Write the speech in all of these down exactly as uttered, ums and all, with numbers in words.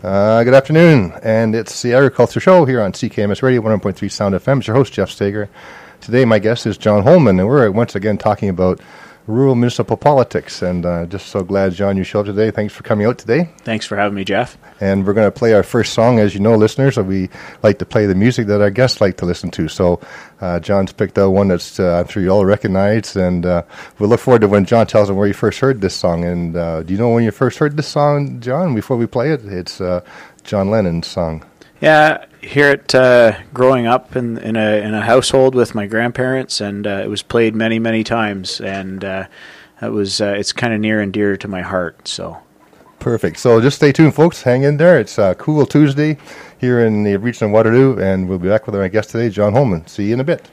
Uh, good afternoon, and it's the Agriculture Show here on C K M S Radio, one hundred point three Sound F M. It's your host, Jeff Steger. Today, my guest is John Holman, and we're once again talking about rural municipal politics, and uh, just so glad, John, you showed up today. Thanks for coming out today. Thanks for having me, Jeff. And we're going to play our first song. As you know, listeners, we like to play the music that our guests like to listen to. So uh, John's picked out one that's uh, I'm sure you all recognize, and uh, we'll look forward to when John tells them where you first heard this song. And uh, do you know when you first heard this song, John, before we play it? It's uh, John Lennon's song. Yeah, hear it uh, growing up in in a in a household with my grandparents, and uh, it was played many many times, and uh, it was uh, it's kind of near and dear to my heart. So perfect. So just stay tuned, folks. Hang in there. It's a cool Tuesday here in the region of Waterloo, and we'll be back with our guest today, John Holman. See you in a bit.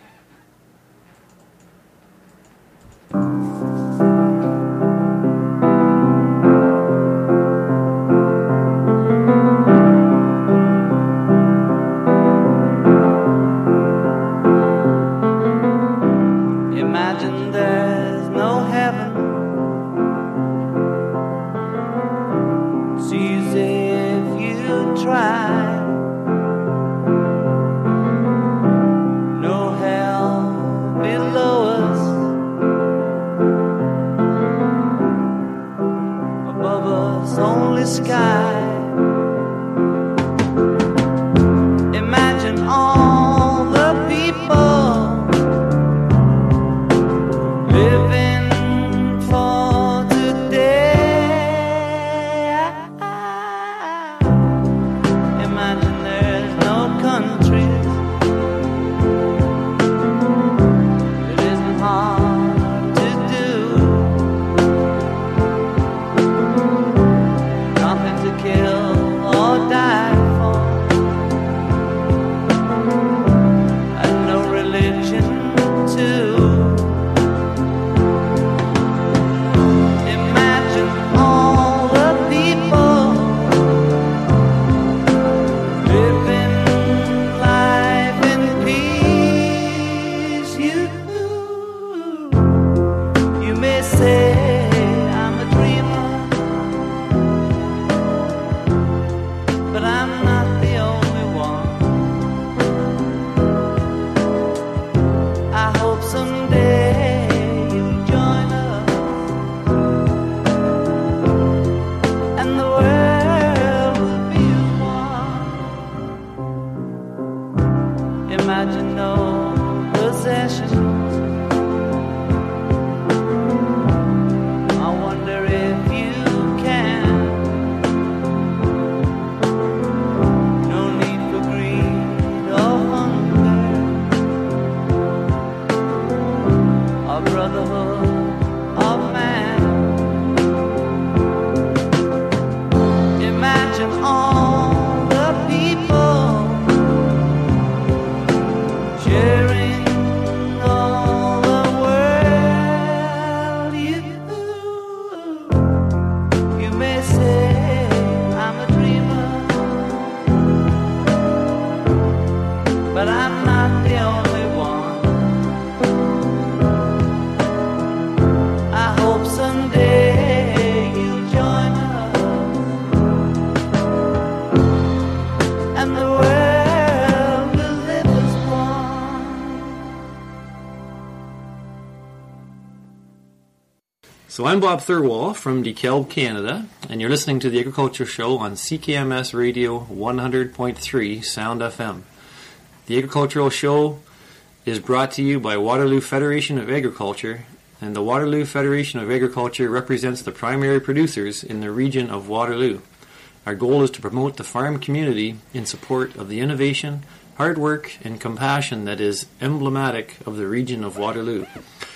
So I'm Bob Thirlwall from DeKalb, Canada, and you're listening to the Agriculture Show on C K M S Radio one hundred point three Sound F M. The Agricultural Show is brought to you by Waterloo Federation of Agriculture, and the Waterloo Federation of Agriculture represents the primary producers in the region of Waterloo. Our goal is to promote the farm community in support of the innovation, hard work, and compassion that is emblematic of the region of Waterloo.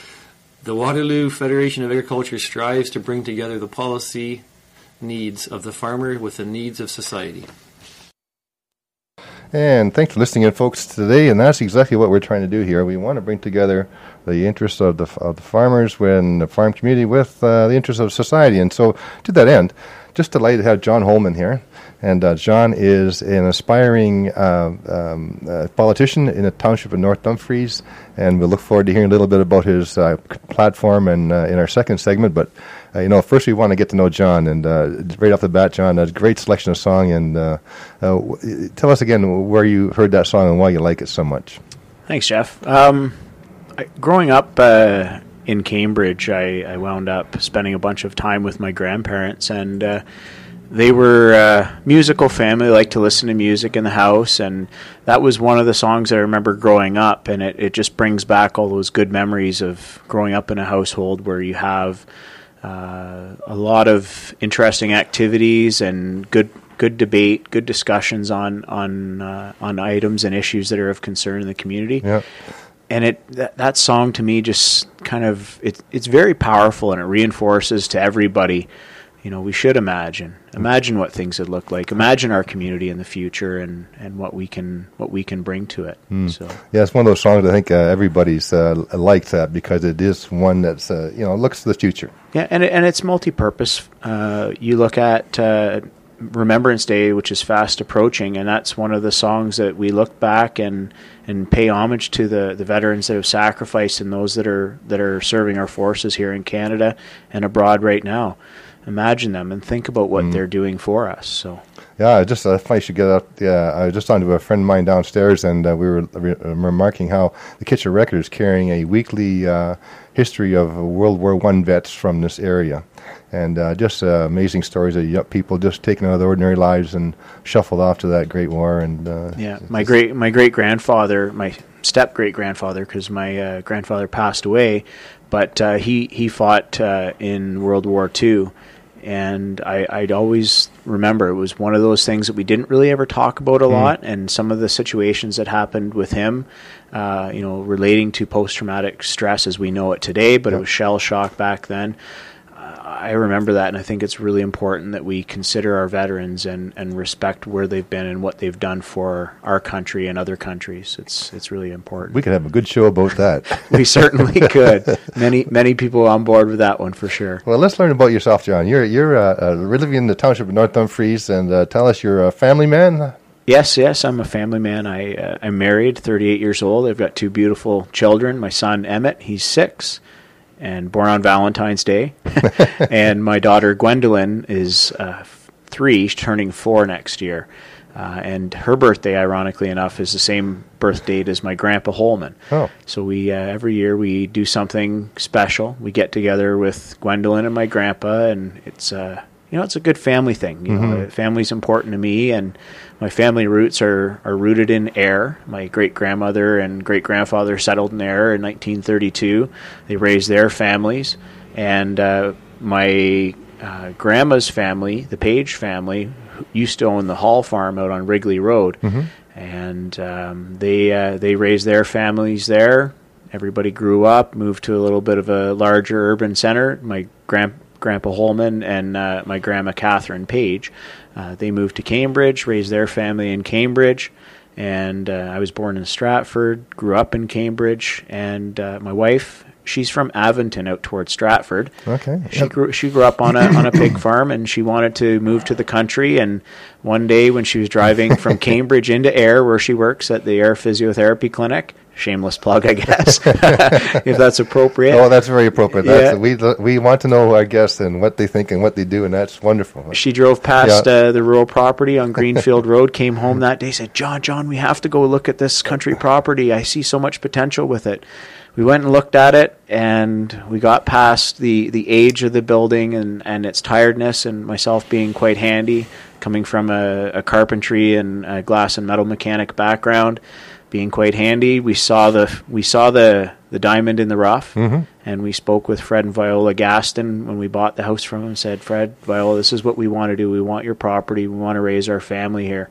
The Waterloo Federation of Agriculture strives to bring together the policy needs of the farmer with the needs of society. And thanks for listening in, folks, today. And that's exactly what we're trying to do here. We want to bring together the interests of the of the farmers and the farm community with uh, the interests of society. And so, to that end, just delighted to have John Holman here. And uh, John is an aspiring uh, um, uh, politician in the township of North Dumfries, and we'll look forward to hearing a little bit about his uh, platform and uh, in our second segment. But uh, you know, first we want to get to know John, and uh, right off the bat, John, a great selection of song, and uh, uh, w- tell us again where you heard that song and why you like it so much. Thanks, Jeff. Um, I, growing up uh, in Cambridge, I, I wound up spending a bunch of time with my grandparents, and uh, they were a musical family, liked to listen to music in the house, and that was one of the songs I remember growing up, and it, it just brings back all those good memories of growing up in a household where you have uh, a lot of interesting activities and good good debate, good discussions on on uh, on items and issues that are of concern in the community. Yeah. And it that, that song to me just kind of it, it's very powerful, and it reinforces to everybody, you know, we should imagine imagine what things would look like. Imagine our community in the future, and, and what we can what we can bring to it. Mm. So yeah, it's one of those songs I think uh, everybody's uh, liked that because it is one that's uh, you know looks to the future. Yeah, and it, and it's multi-purpose. Uh, you look at uh, Remembrance Day, which is fast approaching, and that's one of the songs that we look back and and pay homage to the, the veterans that have sacrificed and those that are that are serving our forces here in Canada and abroad right now. Imagine them and think about what mm. they're doing for us. So yeah, just uh, I should get up. Yeah, I was just on to a friend of mine downstairs, and uh, we were re- remarking how the Kitchen Record is carrying a weekly uh, history of World War One vets from this area, and uh, just uh, amazing stories of young people just taking out of their ordinary lives and shuffled off to that great war. And uh, yeah, my great my great grandfather, my step great grandfather, because my uh, grandfather passed away, but uh, he he fought uh, in World War Two. And I, I'd always remember it was one of those things that we didn't really ever talk about a mm. lot, and some of the situations that happened with him, uh, you know, relating to post-traumatic stress as we know it today, but yep. it was shell shock back then. I remember that, and I think it's really important that we consider our veterans and, and respect where they've been and what they've done for our country and other countries. It's it's really important. We could have a good show about that. We certainly could. Many many people on board with that one for sure. Well, let's learn about yourself, John. You're you're uh, uh, living in the township of North Dumfries, and uh, tell us you're a family man. Yes, yes, I'm a family man. I uh, I'm married, thirty-eight years old. I've got two beautiful children. My son Emmett, he's six. And born on Valentine's Day. And my daughter Gwendolyn is uh, three, turning four next year. Uh, and her birthday, ironically enough, is the same birth date as my Grandpa Holman. Oh. So we uh, every year we do something special. We get together with Gwendolyn and my grandpa, and it's uh, you know it's a good family thing. You mm-hmm. know, family's important to me, and my family roots are, are rooted in Ayr. My great-grandmother and great-grandfather settled in Ayr in nineteen thirty-two. They raised their families. And uh, my uh, grandma's family, the Page family, used to own the Hall Farm out on Wrigley Road. Mm-hmm. And um, they uh, they raised their families there. Everybody grew up, moved to a little bit of a larger urban center. My grand, Grandpa Holman and uh, my grandma Catherine Page, uh, they moved to Cambridge, raised their family in Cambridge, and uh, I was born in Stratford, grew up in Cambridge, and uh, my wife, she's from Avonton out towards Stratford. Okay. She yep. grew she grew up on a on a pig farm, and she wanted to move to the country. And one day when she was driving from Cambridge into Ayr, where she works at the Ayr Physiotherapy Clinic, shameless plug, I guess, if that's appropriate. Oh, that's very appropriate. That's, yeah. We we want to know our guests and what they think and what they do, and that's wonderful. She drove past yeah. uh, the rural property on Greenfield Road, came home that day, said, John, John, we have to go look at this country property. I see so much potential with it. We went and looked at it, and we got past the, the age of the building and, and its tiredness, and myself being quite handy, coming from a, a carpentry and a glass and metal mechanic background, being quite handy. We saw the we saw the, the diamond in the rough, mm-hmm. and we spoke with Fred and Viola Gaston when we bought the house from him and said, Fred, Viola, this is what we want to do. We want your property. We want to raise our family here.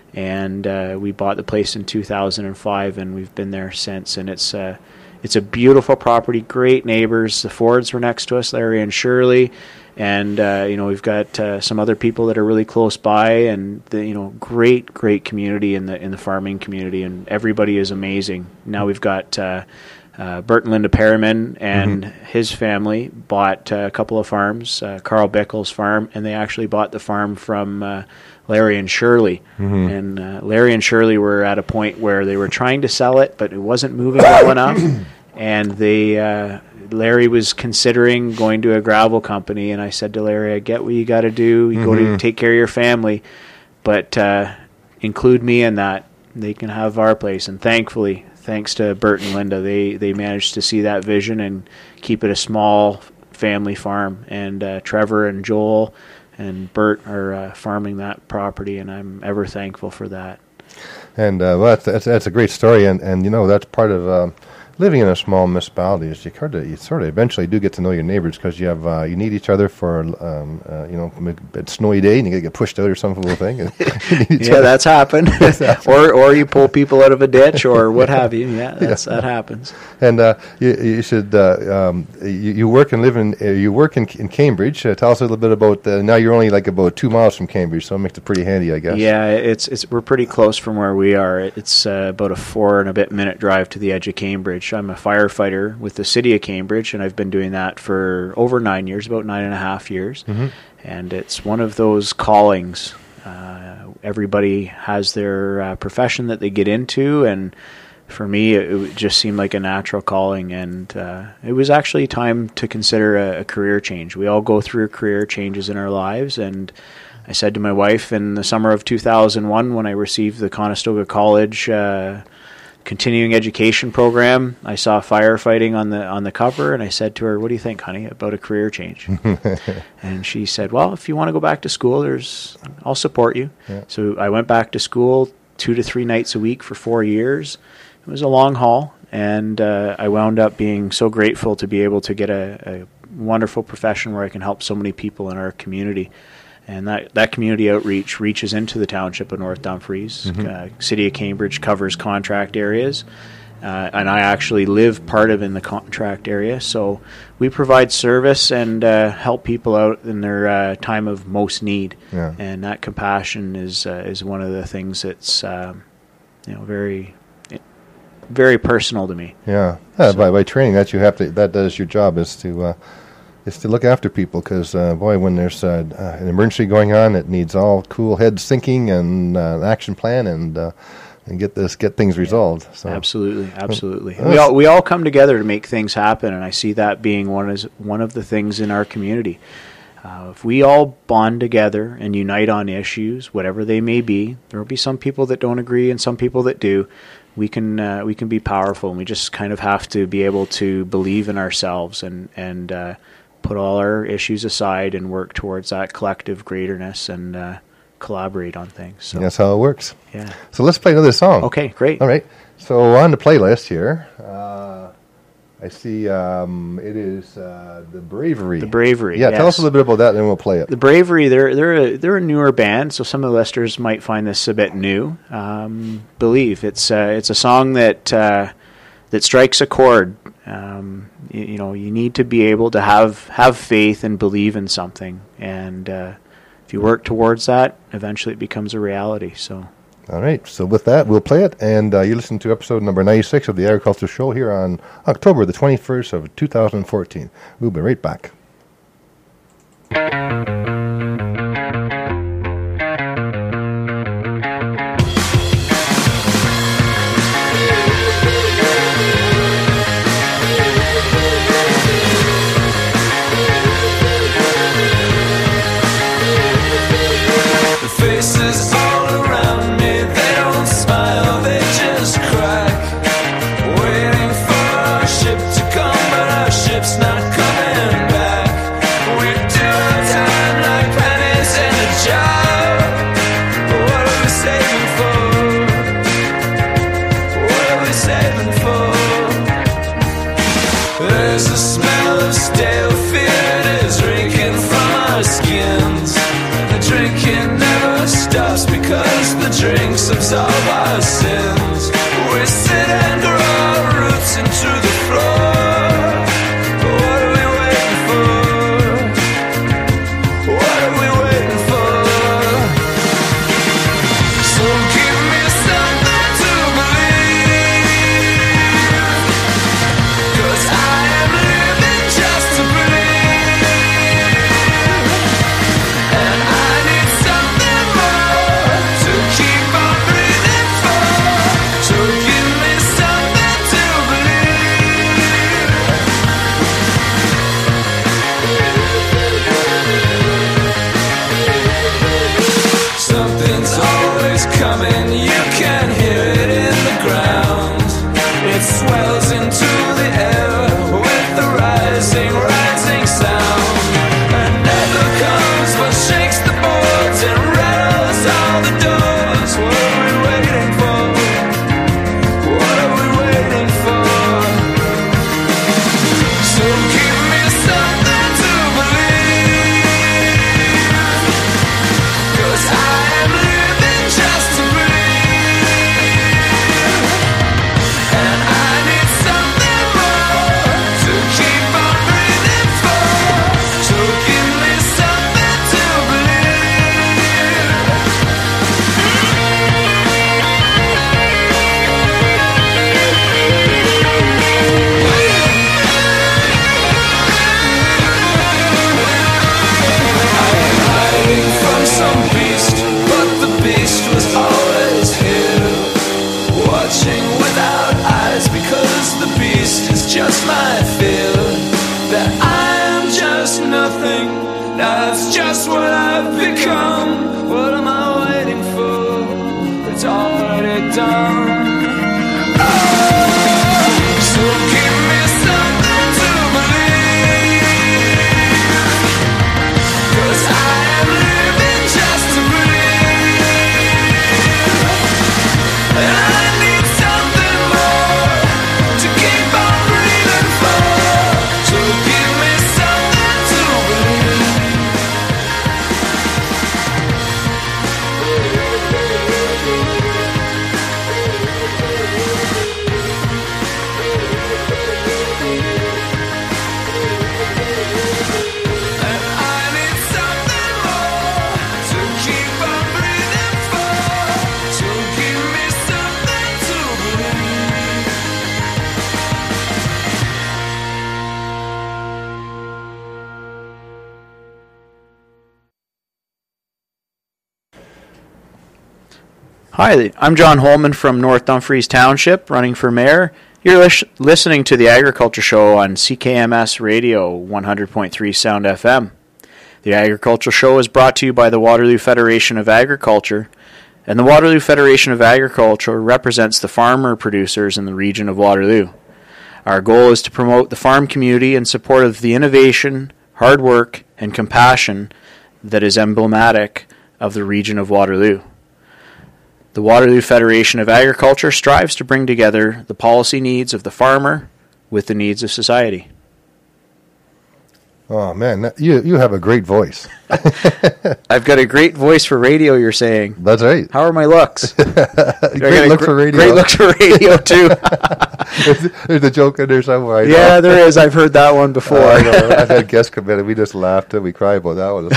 And uh, we bought the place in two thousand five, and we've been there since, and it's uh, It's a beautiful property, great neighbors. The Fords were next to us, Larry and Shirley, and uh, you know we've got uh, some other people that are really close by, and the you know great, great community in the in the farming community, and everybody is amazing. Now we've got uh, uh, Bert and Linda Perriman and mm-hmm. his family bought uh, a couple of farms, uh, Carl Bickle's farm, and they actually bought the farm from Uh, Larry and Shirley. Mm-hmm. And uh, Larry and Shirley were at a point where they were trying to sell it, but it wasn't moving well enough. And they uh, Larry was considering going to a gravel company, and I said to Larry, I get what you got to do. You mm-hmm. go to take care of your family, but uh, include me in that. They can have our place. And thankfully, thanks to Bert and Linda, they, they managed to see that vision and keep it a small family farm. And uh, Trevor and Joel and Bert are uh, farming that property, and I'm ever thankful for that. And uh, well, that's, that's that's a great story, and, and you know that's part of um, living in a small municipality is you sort of you sort of eventually do get to know your neighbors because you have uh, you need each other for um, uh, you know a snowy day and you get pushed out or some little thing. And yeah, other. that's happened. or or you pull people out of a ditch or what have you. Yeah, that's, yeah. that happens. And uh, you, you should uh, um, you, you work and live in uh, you work in, in Cambridge. Uh, tell us a little bit about uh, now. You're only like about two miles from Cambridge, so it makes it pretty handy, I guess. Yeah, it's it's we're pretty close from where we are. It's uh, about a four and a bit minute drive to the edge of Cambridge. I'm a firefighter with the city of Cambridge, and I've been doing that for over nine years, about nine and a half years. Mm-hmm. And it's one of those callings. Uh, everybody has their uh, profession that they get into, and for me, it, it just seemed like a natural calling, and uh, it was actually time to consider a, a career change. We all go through career changes in our lives, and I said to my wife in the summer of two thousand one when I received the Conestoga College uh, continuing education program, I saw firefighting on the on the cover, and I said to her, "What do you think, honey, about a career change?" And she said, "Well, if you want to go back to school, there's I'll support you." Yeah. So I went back to school two to three nights a week for four years. It was a long haul, and uh, I wound up being so grateful to be able to get a, a wonderful profession where I can help so many people in our community. And that, that community outreach reaches into the township of North Dumfries. Mm-hmm. Uh, City of Cambridge covers contract areas, uh, and I actually live part of in the contract area. So we provide service and uh, help people out in their uh, time of most need. Yeah. And that compassion is uh, is one of the things that's um, you know very very personal to me. Yeah, yeah so. by by training that you have to that does your job is to. Uh, Is to look after people because, uh, boy, when there's uh, uh, an emergency going on, it needs all cool heads thinking and uh, an action plan and uh, and get this get things resolved. So. Absolutely, absolutely. Uh, we all we all come together to make things happen, and I see that being one is one of the things in our community. Uh, if we all bond together and unite on issues, whatever they may be, there will be some people that don't agree and some people that do. We can uh, we can be powerful, and we just kind of have to be able to believe in ourselves and and. Uh, put all our issues aside and work towards that collective greaterness and uh, collaborate on things. So. That's how it works. Yeah. So let's play another song. Okay, great. All right. So on the playlist here, uh, I see um, it is uh, The Bravery. The Bravery, Yeah, yes. Tell us a little bit about that, and then we'll play it. The Bravery, they're, they're, a, they're a newer band, so some of the listeners might find this a bit new. Um, Believe. It's, uh, it's a song that uh, that strikes a chord. Um, you, you know, you need to be able to have have faith and believe in something, and uh, if you work towards that, eventually it becomes a reality. So, all right. So with that, we'll play it, and uh, you listen to episode number ninety-six of the Agriculture Show here on October the twenty-first of two thousand fourteen. We'll be right back. Faces all around me, they don't smile, they just crack. Waiting for our ship to come, but our ship's not coming back. We're doing time. That's just what I've become. What am I waiting for? It's already done. So give me something to believe, 'cause I am living just to breathe, and I need something more to keep on breathing for. So give me something to believe. And I need something more to keep on breathing for. So give me something to believe. Hi, I'm John Holman from North Dumfries Township, running for mayor. You're lis- listening to the Agriculture Show on C K M S Radio one hundred point three Sound F M. The Agriculture Show is brought to you by the Waterloo Federation of Agriculture, and the Waterloo Federation of Agriculture represents the farmer producers in the region of Waterloo. Our goal is to promote the farm community in support of the innovation, hard work, and compassion that is emblematic of the region of Waterloo. The Waterloo Federation of Agriculture strives to bring together the policy needs of the farmer with the needs of society. Oh man, that, you you have a great voice. I've got a great voice for radio, you're saying. That's right. How are my looks? Great look gr- for radio. Great looks for radio, too. there's, there's a joke in there somewhere. I know. Yeah, there is. I've heard that one before. Uh, I know. I've had guests come in and we just laughed and we cried about that one. It's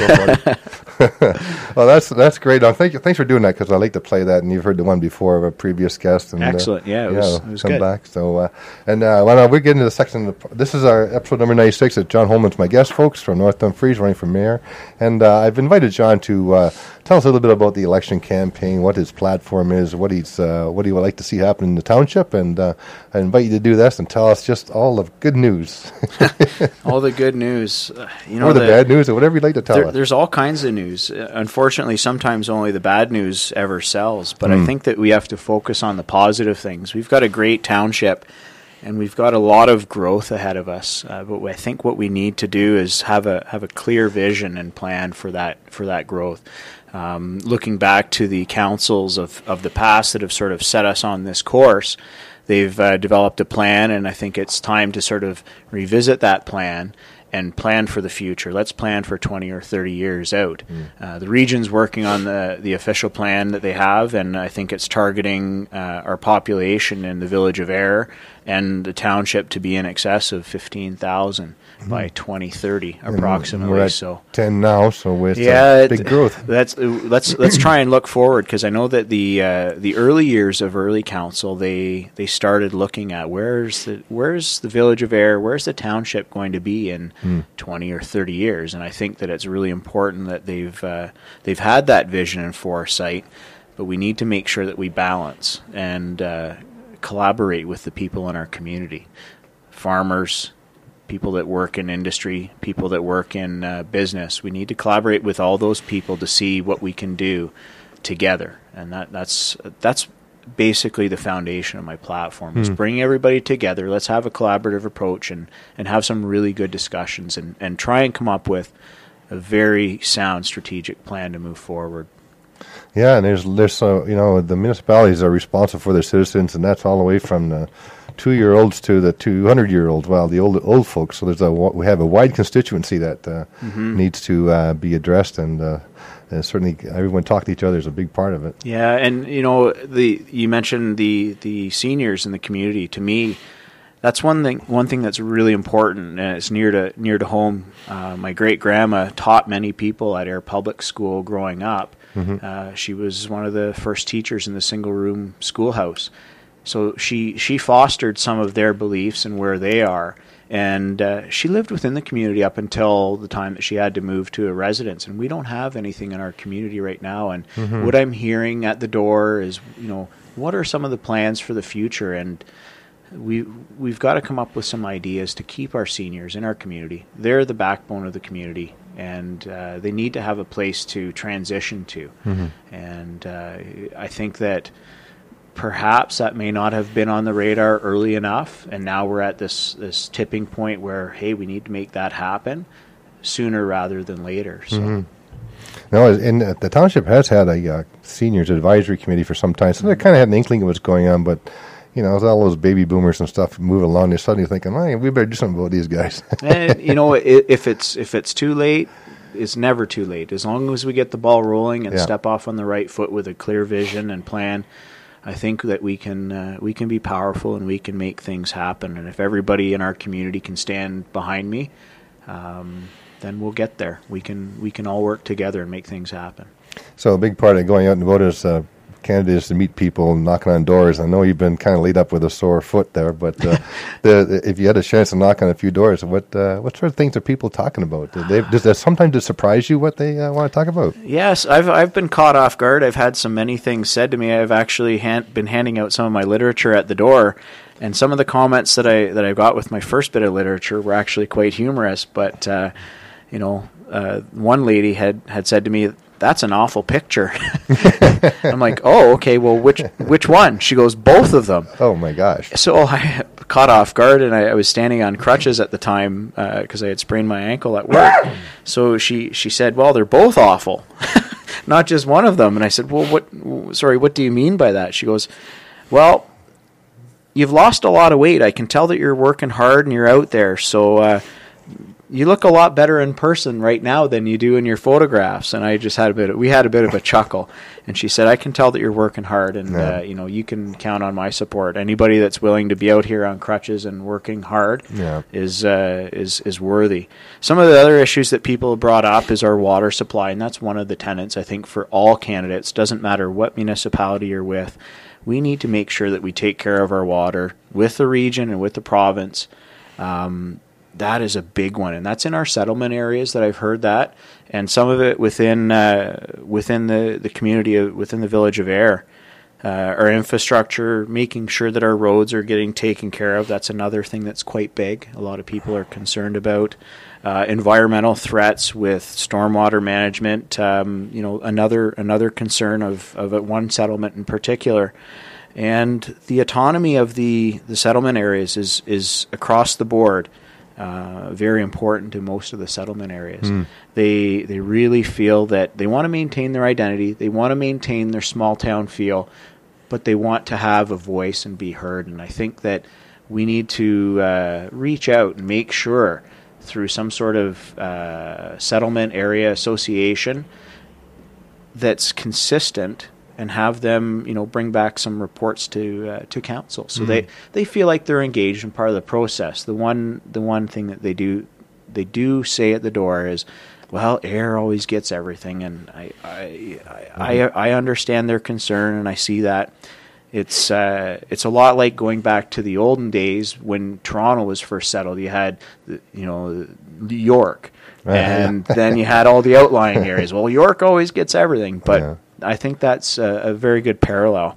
so funny. Well, that's that's great. Uh, thank you. Thanks for doing that because I like to play that, and you've heard the one before of a previous guest. And, Excellent. Uh, Yeah, it was, it was come good. back. So, uh, and uh, well, we're getting to the section. Of the, this is our episode number ninety-six. That John Holman's my guest, folks, from North Dumfries, running for mayor, and uh, I've invited John to uh, tell us a little bit about the election campaign, what his platform is, what he's uh, what he would like to see happen in the township, and uh, I invite you to do this and tell us just all the good news, All the good news. Uh, you know, or the, the bad news, or whatever you'd like to tell There, us. there's all kinds of news. Uh, unfortunately, sometimes only the bad news ever sells. But I think that we have to focus on the positive things. We've got a great township, and we've got a lot of growth ahead of us. Uh, but I think what we need to do is have a have a clear vision and plan for that for that growth. Um, looking back to the councils of, of the past that have sort of set us on this course, they've uh, developed a plan, and I think it's time to sort of revisit that plan and plan for the future. Let's plan for twenty or thirty years out. Mm. Uh, the region's working on the, the official plan that they have, and I think it's targeting uh, our population in the village of Ayr and the township to be in excess of fifteen thousand mm. by twenty thirty, and approximately. We're at so ten now, so with yeah, uh, big growth. That's uh, let's let's try and look forward, because I know that the uh, the early years of early council, they they started looking at where's the where's the village of Ayr, where's the township going to be in mm. twenty or thirty years, and I think that it's really important that they've uh, they've had that vision and foresight, but we need to make sure that we balance and uh, collaborate with the people in our community, farmers, people that work in industry, people that work in uh, business. We need to collaborate with all those people to see what we can do together, and that that's that's basically the foundation of my platform, is Mm. bring everybody together. Let's have a collaborative approach and, and have some really good discussions and, and try and come up with a very sound strategic plan to move forward. Yeah, and there's there's so you know the municipalities are responsible for their citizens, and that's all the way from the two-year-olds to the two hundred-year-olds. Well, the old old folks. So there's a we have a wide constituency that uh, Mm-hmm. needs to uh, be addressed, and, uh, and certainly everyone talking to each other is a big part of it. Yeah, and you know, the you mentioned the the seniors in the community. To me, that's one thing. One thing that's really important, and it's near to near to home. Uh, my great grandma taught many people at Ayr Public School growing up. Mm-hmm. Uh, she was one of the first teachers in the single room schoolhouse. So she she fostered some of their beliefs and where they are. And uh, she lived within the community up until the time that she had to move to a residence. And we don't have anything in our community right now. And mm-hmm. what I'm hearing at the door is, you know, what are some of the plans for the future? And we, we've got to come up with some ideas to keep our seniors in our community. They're the backbone of the community. and uh, they need to have a place to transition to. Mm-hmm. And uh, I think that perhaps that may not have been on the radar early enough, and now we're at this this tipping point where, hey, we need to make that happen sooner rather than later. So. Mm-hmm. No, and uh, the township has had a uh, seniors advisory committee for some time, so they kind of had an inkling of what's going on, but you know, with all those baby boomers and stuff moving along, they're suddenly thinking, hey, we better do something about these guys. And you know, i- if it's if it's too late, it's never too late. As long as we get the ball rolling and Yeah. step off on the right foot with a clear vision and plan, I think that we can uh, we can be powerful and we can make things happen. And if everybody in our community can stand behind me, um, then we'll get there. We can we can all work together and make things happen. So a big part of going out and voting as uh, candidates to meet people and knocking on doors. I know you've been kind of laid up with a sore foot there, but uh, the, the, if you had a chance to knock on a few doors, what uh, what sort of things are people talking about? Do they, does that sometimes it surprise you what they uh, want to talk about? Yes, I've I've been caught off guard. I've had so many things said to me. I've actually hand, been handing out some of my literature at the door, and some of the comments that I that I got with my first bit of literature were actually quite humorous. But uh, you know, uh, one lady had, had said to me, "That's an awful picture." I'm like, "Oh, okay. Well, which which one?" She goes, "Both of them." Oh my gosh! So I caught off guard, and I, I was standing on crutches at the time because uh, I had sprained my ankle at work. So she, she said, "Well, they're both awful, not just one of them." And I said, "Well, what? Sorry, what do you mean by that?" She goes, "Well, you've lost a lot of weight. I can tell that you're working hard and you're out there. So uh, you look a lot better in person right now than you do in your photographs." And I just had a bit of, we had a bit of a chuckle. And she said, "I can tell that you're working hard, and Yeah. uh, you know, you can count on my support. Anybody that's willing to be out here on crutches and working hard Yeah. is uh, is is worthy." Some of the other issues that people have brought up is our water supply, and that's one of the tenets, I think, for all candidates. Doesn't matter what municipality you're with. We need to make sure that we take care of our water with the region and with the province. Um, that is a big one, and that's in our settlement areas that I've heard that, and some of it within uh, within the, the community, of, within the village of Ayr. Uh, our infrastructure, making sure that our roads are getting taken care of, that's another thing that's quite big. A lot of people are concerned about uh, environmental threats with stormwater management. Um, you know, another another concern of, of one settlement in particular. And the autonomy of the, the settlement areas is, is across the board uh, very important to most of the settlement areas. Mm. They they really feel that they want to maintain their identity, they want to maintain their small town feel, but they want to have a voice and be heard. And I think that we need to uh, reach out and make sure through some sort of uh, settlement area association that's consistent, and have them, you know, bring back some reports to uh, to council, so mm. they, they feel like they're engaged in part of the process. The one the one thing that they do they do say at the door is, "Well, Ayr always gets everything," and I I I, I, I understand their concern, and I see that. It's uh, it's a lot like going back to the olden days when Toronto was first settled. You had, you know, York, and then you had all the outlying areas. Well, York always gets everything, but yeah. I think that's a, a very good parallel.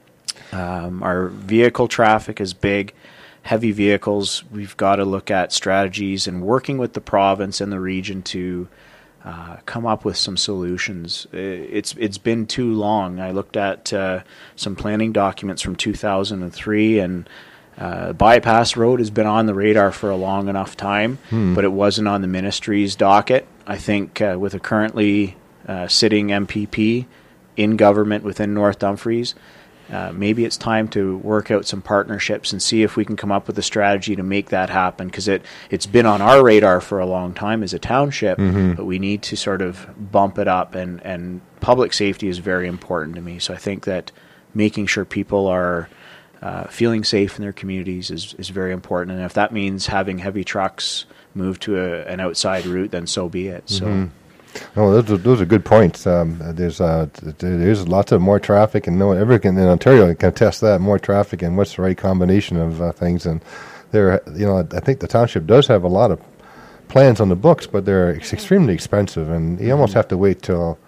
Um, our vehicle traffic is big. Heavy vehicles, we've got to look at strategies and working with the province and the region to uh, come up with some solutions. It's it's been too long. I looked at uh, some planning documents from two thousand three, and uh, bypass road has been on the radar for a long enough time, hmm. but it wasn't on the ministry's docket. I think uh, with a currently uh, sitting M P P in government within North Dumfries, Uh, maybe it's time to work out some partnerships and see if we can come up with a strategy to make that happen, because it, it's been on our radar for a long time as a township, mm-hmm. but we need to sort of bump it up, and, and public safety is very important to me. So I think that making sure people are uh, feeling safe in their communities is, is very important, and if that means having heavy trucks move to a, an outside route, then so be it. So. Mm-hmm. Oh, those are, those are good points. Um, there's uh, there's lots of more traffic, and no one ever can in Ontario can test that more traffic and what's the right combination of uh, things. And there, you know, I think the township does have a lot of plans on the books, but they're ex- extremely expensive, and you almost have to wait till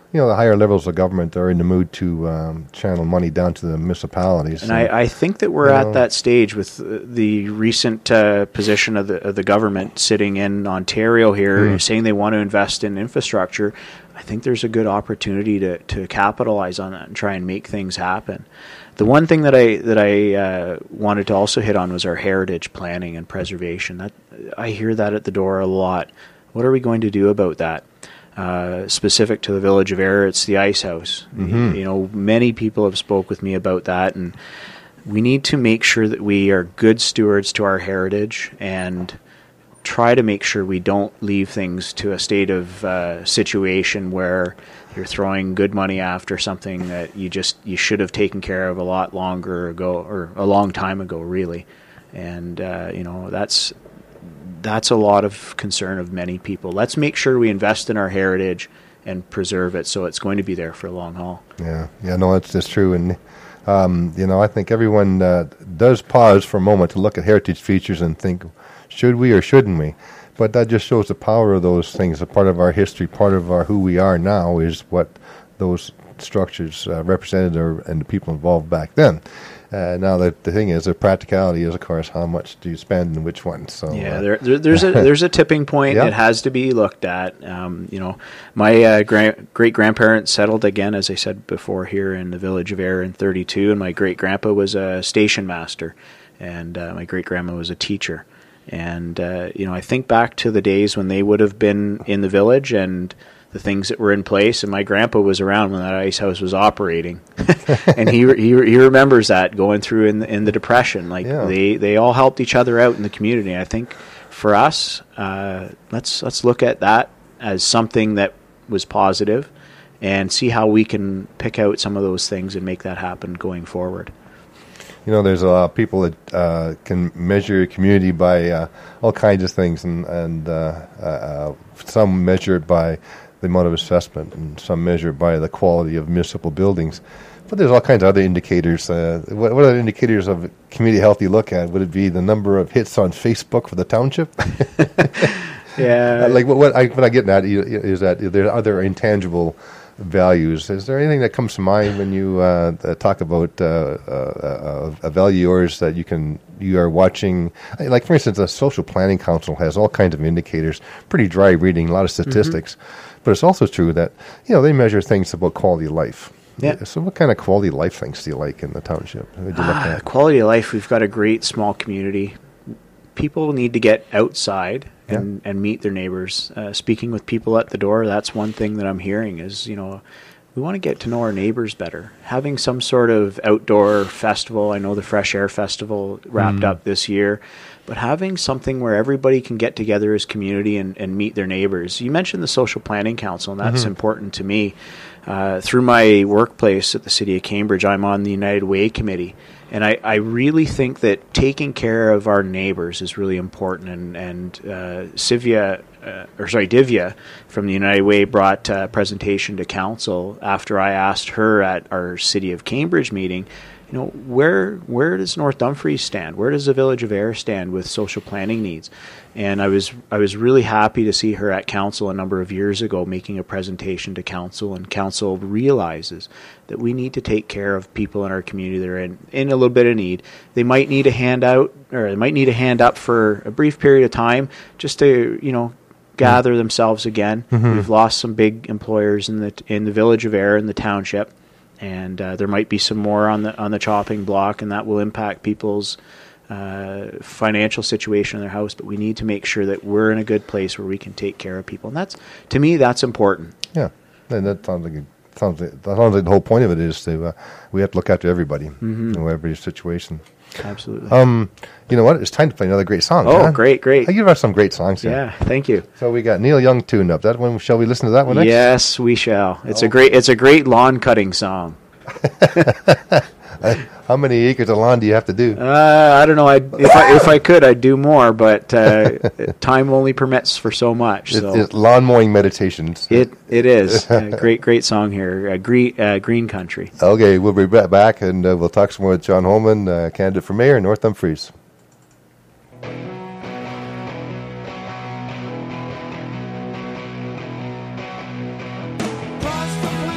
you know, the higher levels of government are in the mood to um, channel money down to the municipalities. And I, I think that we're you at know. that stage with uh, the recent uh, position of the of the government sitting in Ontario here, Mm. saying they want to invest in infrastructure. I think there's a good opportunity to, to capitalize on that and try and make things happen. The one thing that I that I uh, wanted to also hit on was our heritage planning and preservation. That I hear that at the door a lot. What are we going to do about that? Uh, specific to the Village of Ayr, it's the Ice House. Mhm. You know, many people have spoke with me about that, and we need to make sure that we are good stewards to our heritage and try to make sure we don't leave things to a state of uh, situation where you're throwing good money after something that you just you should have taken care of a lot longer ago, or a long time ago, really. And uh, you know, that's that's a lot of concern of many people. Let's make sure we invest in our heritage and preserve it so it's going to be there for a long haul. Yeah, yeah, no, it's just true. And, um, you know, I think everyone uh, does pause for a moment to look at heritage features and think, should we or shouldn't we? But that just shows the power of those things. A part of our history, part of our who we are now is what those structures uh, represented or, and the people involved back then. Uh, now, the, the thing is, the practicality is, of course, how much do you spend and which one. So Yeah, uh, there, there, there's a there's a tipping point. Yeah. It has to be looked at. Um, you know, my uh, gra- great grandparents settled again, as I said before, here in the Village of Ayr in thirty-two, and my great grandpa was a station master, and uh, my great grandma was a teacher. And uh, you know, I think back to the days when they would have been in the village and the things that were in place, and my grandpa was around when that ice house was operating, and he, he he remembers that going through in the, in the Depression. Like Yeah. they, they all helped each other out in the community. I think for us, uh, let's let's look at that as something that was positive, and see how we can pick out some of those things and make that happen going forward. You know, there's a lot of people that uh, can measure a community by uh, all kinds of things, and, and uh, uh, some measure it by the amount of assessment, and some measure it by the quality of municipal buildings. But there's all kinds of other indicators. Uh, what, what other indicators of community health you look at? Would it be the number of hits on Facebook for the township? Yeah, Uh, like what, what, I, what I'm getting at is that there are other intangible values. Is there anything that comes to mind when you uh, uh, talk about uh, uh, a value yours that you can you are watching? Like, for instance, the Social Planning Council has all kinds of indicators, pretty dry reading, a lot of statistics. Mm-hmm. But it's also true that, you know, they measure things about quality of life. Yeah. So what kind of quality of life things do you like in the township? What do you look Ah, at? quality of life. We've got a great small community. People need to get outside and, and meet their neighbors. Uh, speaking with people at the door, that's one thing that I'm hearing is, you know, we want to get to know our neighbors better. Having some sort of outdoor festival. I know the Fresh Air Festival wrapped Mm. up this year. But having something where everybody can get together as community and, and meet their neighbors. You mentioned the Social Planning Council, and that's Mhm. important to me. Uh, through my workplace at the City of Cambridge, I'm on the United Way Committee. And I, I really think that taking care of our neighbors is really important. And, and uh, Sivya, uh, or sorry, Divya from the United Way brought a presentation to council after I asked her at our City of Cambridge meeting, you know, where where does North Dumfries stand? Where does the Village of Ayr stand with social planning needs? And I was I was really happy to see her at council a number of years ago making a presentation to council, and council realizes that we need to take care of people in our community that are in, in a little bit of need. They might need a handout, or they might need a hand up for a brief period of time just to, you know, gather themselves again. Mhm. We've lost some big employers in the in the Village of Ayr, in the township. And uh, there might be some more on the on the chopping block, and that will impact people's uh, financial situation in their house. But we need to make sure that we're in a good place where we can take care of people, and that's, to me, that's important. Yeah, and that sounds like a, sounds like, that sounds like the whole point of it is to uh, we have to look after everybody, Mhm. you know, everybody's situation. Absolutely. Um, you know what? It's time to play another great song. oh, huh? great, great. I give us some great songs here. Yeah, thank you. So we got Neil Young tuned up. That one, shall we listen to that one next? Yes, we shall. It's Oh. a great it's a great lawn cutting song. How many acres of lawn do you have to do? Uh, I don't know. I'd, if I if I could, I'd do more, but uh, time only permits for so much. It's, So. it's lawn mowing meditations. It it is a great great song here, uh, green uh, Green Country. Okay, we'll be right back, and uh, we'll talk some more with John Holman, uh, candidate for mayor in North Dumfries. Across the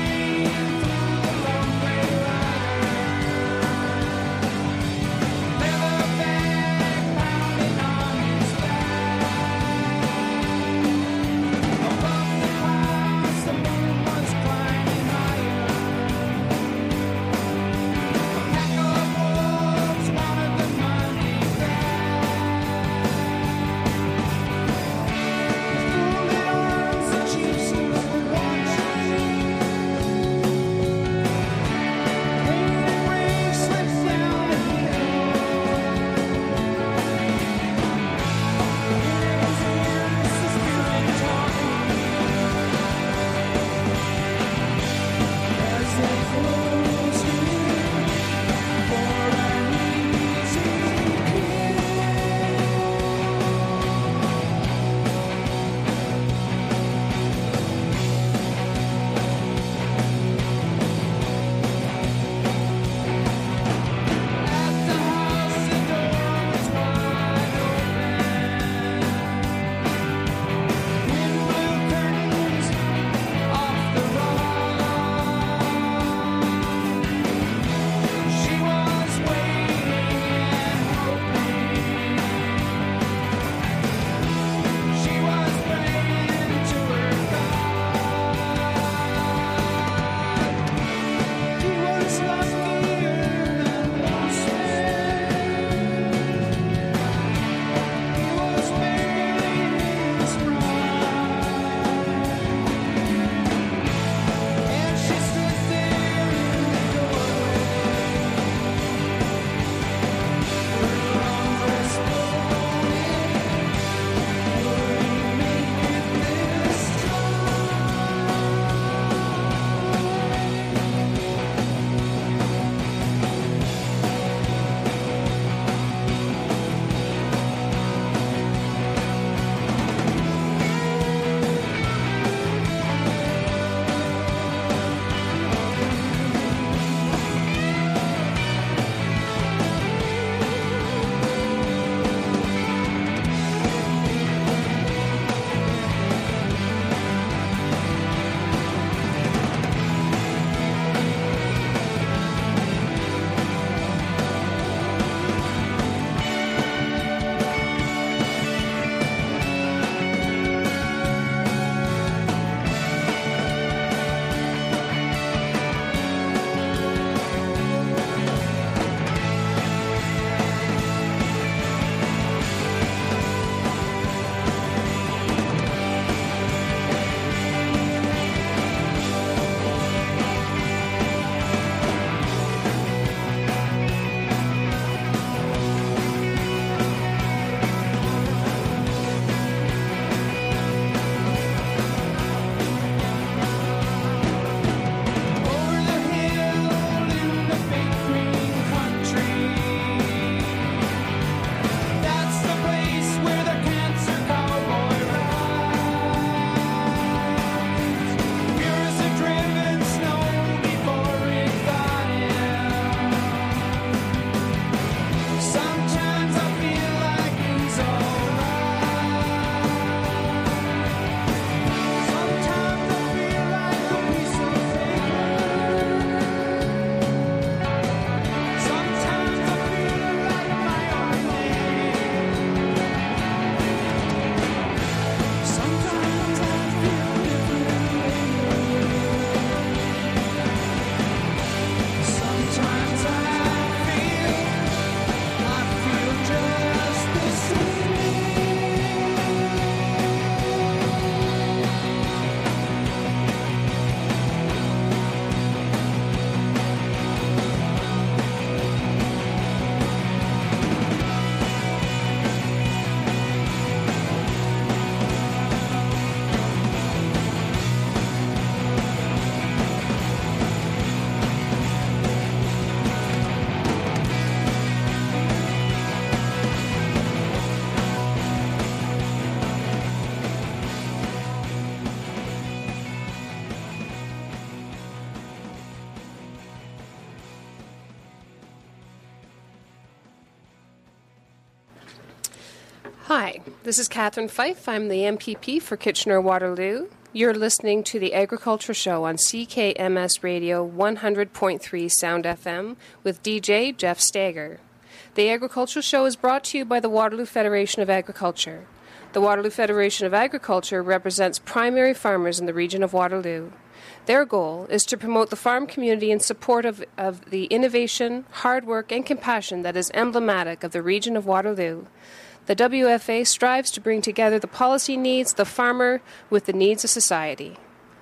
Hi, this is Catherine Fife. I'm the M P P for Kitchener-Waterloo. You're listening to the Agriculture Show on C K M S Radio one hundred point three Sound F M with D J Jeff Stager. The Agriculture Show is brought to you by the Waterloo Federation of Agriculture. The Waterloo Federation of Agriculture represents primary farmers in the region of Waterloo. Their goal is to promote the farm community in support of, of the innovation, hard work, and compassion that is emblematic of the region of Waterloo. The W F A strives to bring together the policy needs of the farmer with the needs of society.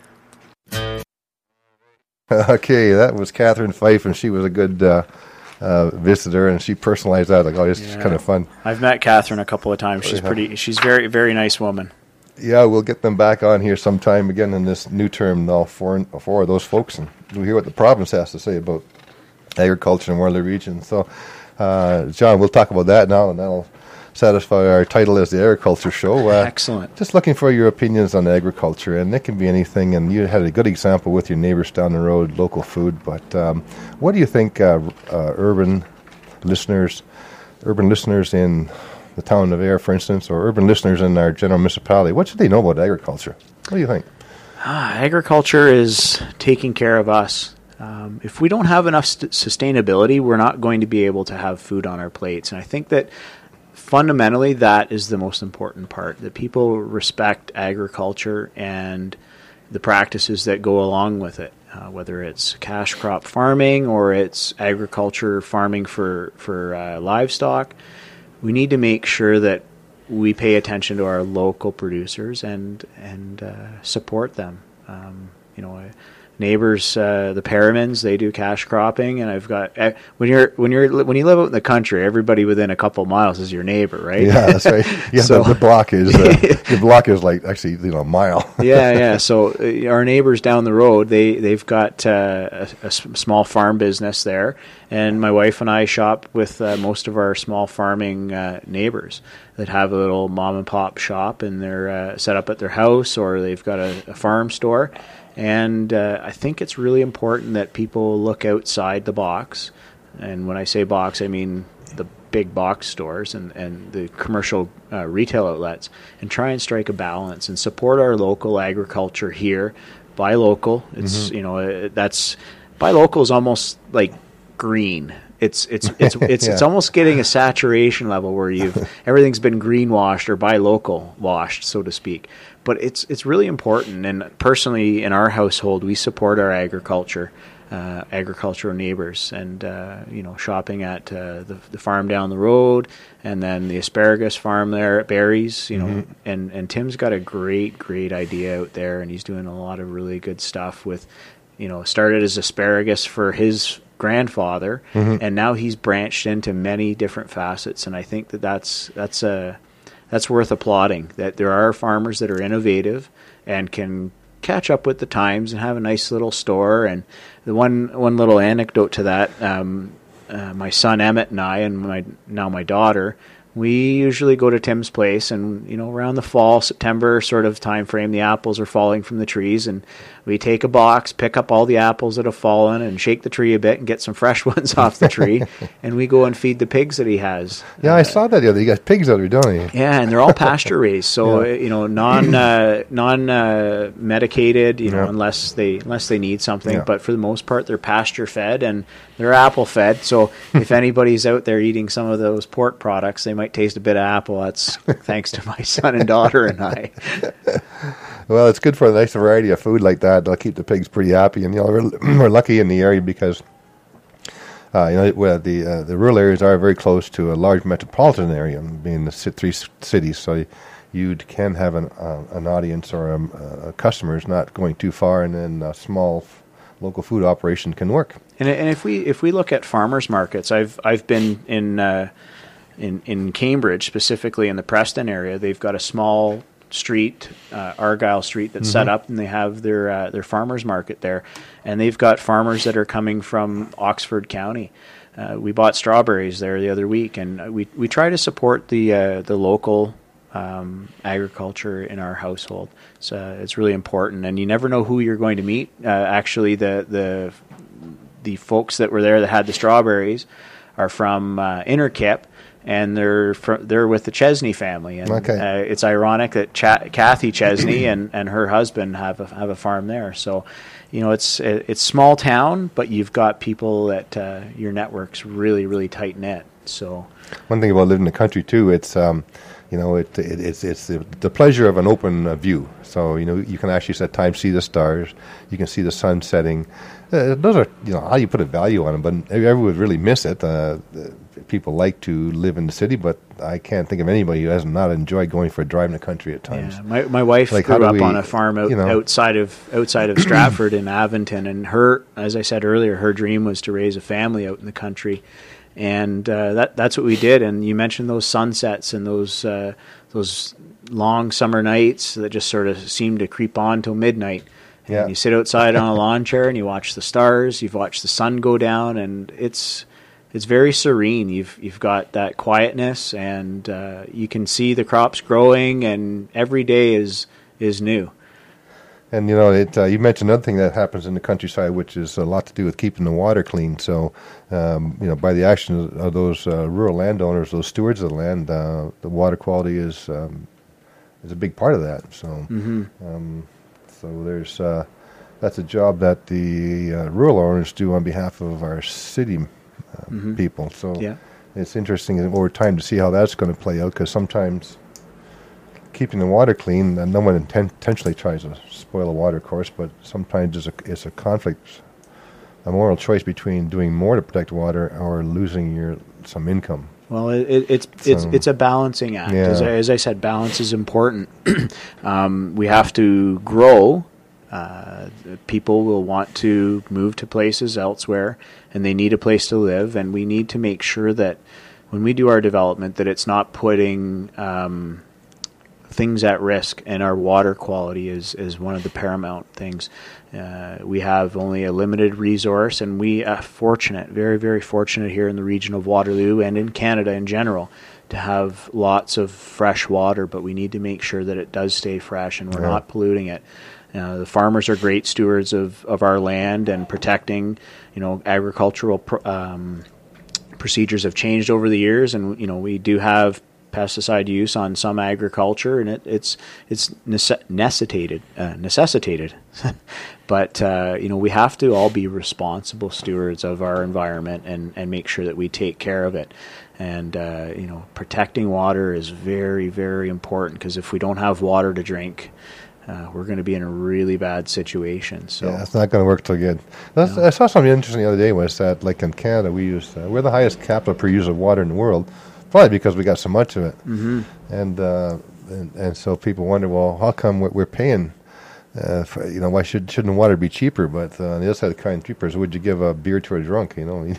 Okay, that was Catherine Fife, and she was a good uh, uh, visitor, and she personalized that. Like, oh, this is Yeah. kind of fun. I've met Catherine a couple of times. She's Yeah. pretty. She's very, very nice woman. Yeah, we'll get them back on here sometime again in this new term, all four, four of those folks, and we'll hear what the province has to say about agriculture in the Waterloo region. So, uh, John, we'll talk about that now, and that'll satisfy our title as the Agriculture Show. Uh, Excellent. Just looking for your opinions on agriculture, and it can be anything, and you had a good example with your neighbors down the road, local food, but um, what do you think uh, uh, urban listeners, urban listeners in the town of Ayr, for instance, or urban listeners in our general municipality, what should they know about agriculture? What do you think? Ah, agriculture is taking care of us. Um, if we don't have enough st- sustainability, we're not going to be able to have food on our plates. And I think that fundamentally that is the most important part, that people respect agriculture and the practices that go along with it, uh, whether it's cash crop farming or it's agriculture farming for, for uh, livestock. We need to make sure that we pay attention to our local producers and and uh, support them. Um, you know, uh, neighbors, uh, the Perrimans, they do cash cropping, and I've got uh, when you're when you're when you live out in the country, everybody within a couple of miles is your neighbor, right? Yeah, that's right. Yeah, So- the, the block is uh, the block is like actually you know a mile. yeah, yeah. So uh, our neighbors down the road, they they've got uh, a, a s- small farm business there, and my wife and I shop with uh, most of our small farming uh, neighbors that have a little mom and pop shop, and they're uh, set up at their house, or they've got a, a farm store. And uh, I think it's really important that people look outside the box. And when I say box, I mean the big box stores and, and the commercial uh, retail outlets, and try and strike a balance and support our local agriculture here. Buy local. It's, you know, uh, that's, buy local is almost like green. It's it's it's it's Yeah. it's almost getting a saturation level where you've everything's been greenwashed or buy local washed, so to speak. But it's it's really important. And personally, in our household, we support our agriculture, uh, agricultural neighbors, and uh, you know, shopping at uh, the the farm down the road, and then the asparagus farm there at Barry's. You know, and and Tim's got a great great idea out there, and he's doing a lot of really good stuff with, you know, started as asparagus for his grandfather, and now he's branched into many different facets. And I think that that's that's a that's worth applauding. That there are farmers that are innovative and can catch up with the times and have a nice little store. And the one one little anecdote to that, um, uh, my son Emmett and I, and my now my daughter, we usually go to Tim's place, and you know, around the fall, September sort of time frame, the apples are falling from the trees, and we take a box, pick up all the apples that have fallen, and shake the tree a bit and get some fresh ones off the tree, and we go and feed the pigs that he has. Yeah, I saw that the other. You got pigs out there, don't you? Yeah, and they're all pasture raised, so Yeah. uh, you know, non uh, non uh, medicated, you know, Yeah. unless they unless they need something. Yeah. But for the most part, they're pasture fed and they're apple fed. So if anybody's out there eating some of those pork products, they might taste a bit of apple. That's thanks to my son and daughter and I. Well, it's good for a nice variety of food like that. They'll keep the pigs pretty happy, and you know we're, we're lucky in the area because uh, you know well, the uh, the rural areas are very close to a large metropolitan area, being the ci- three c- cities. So you can have an uh, an audience or um, uh, customers not going too far, and then a small f- local food operation can work. And, and if we if we look at farmers markets, I've I've been in uh, in in Cambridge, specifically in the Preston area. They've got a small street, uh, Argyle Street, that's set up, and they have their uh, their farmers market there, and they've got farmers that are coming from Oxford County. Uh, we bought strawberries there the other week, and we we try to support the uh, the local um, agriculture in our household. So uh, it's really important, and you never know who you're going to meet. Uh, actually, the the the folks that were there that had the strawberries are from uh, Innerkip, and they're fr- they're with the Chesney family. And Okay. uh, it's ironic that Ch- Kathy Chesney and, and her husband have a, have a farm there. So, you know, it's it, it's small town, but you've got people that uh, your network's really really tight knit. So, One thing about living in the country too, it's um, you know, it, it it's it's the, the pleasure of an open uh, view. So you know, you can actually at times see the stars, you can see the sun setting. Uh, those are, you know, how you put a value on them, but everyone would really miss it. Uh, people like to live in the city, but I can't think of anybody who has not enjoyed going for a drive in the country at times. yeah, my my wife Like, how grew do up we- on a farm out, you know- outside of outside of Stratford in Avonton, and her, as I said earlier, her dream was to raise a family out in the country, and uh, that that's what we did. And you mentioned those sunsets and those uh, those long summer nights that just sort of seem to creep on till midnight. And Yeah. you sit outside on a lawn chair and you watch the stars. You've watched the sun go down, and it's it's very serene. You've you've got that quietness, and uh, you can see the crops growing, and every day is is new. And you know, it, uh, you mentioned another thing that happens in the countryside, which is a lot to do with keeping the water clean. So, um, you know, by the action of those uh, rural landowners, those stewards of the land, uh, the water quality is um, is a big part of that. So, Mm-hmm. um, so there's uh, that's a job that the uh, rural owners do on behalf of our city uh, Mhm. people. So, Yeah. it's interesting over time to see how that's going to play out, because sometimes keeping the water clean, and no one inten- intentionally tries to spoil the water, of course, but sometimes it's a, it's a conflict, a moral choice between doing more to protect water or losing your some income. Well, it, it, it's it's So- it's a balancing act. As, I, Yeah. as I said, balance is important. um, we have to grow. Uh, people will want to move to places elsewhere, and they need a place to live. And we need to make sure that when we do our development, that it's not putting um, things at risk. And our water quality is is one of the paramount things. Uh, we have only a limited resource, and we are fortunate, very, very fortunate here in the region of Waterloo and in Canada in general, to have lots of fresh water, but we need to make sure that it does stay fresh and we're Yeah. not polluting it. Uh, the farmers are great stewards of, of our land and protecting, you know, agricultural pr- um, procedures have changed over the years, and, you know, we do have pesticide use on some agriculture, and it, it's it's nece- necessitated uh, necessitated. But uh, you know, we have to all be responsible stewards of our environment and, and make sure that we take care of it. And uh, you know, protecting water is very, very important, because if we don't have water to drink, uh, we're going to be in a really bad situation. So Yeah, it's not going to work so good. That's, I saw something interesting the other day, was that, like in Canada, we use uh, we're the highest capita per use of water in the world, probably because we got so much of it. Mhm. And, uh, and and so people wonder, well, how come we're, we're paying? Uh, for, you know, why should shouldn't water be cheaper? But uh, on the other side of the coin, cheaper is, would you give a beer to a drunk? You know,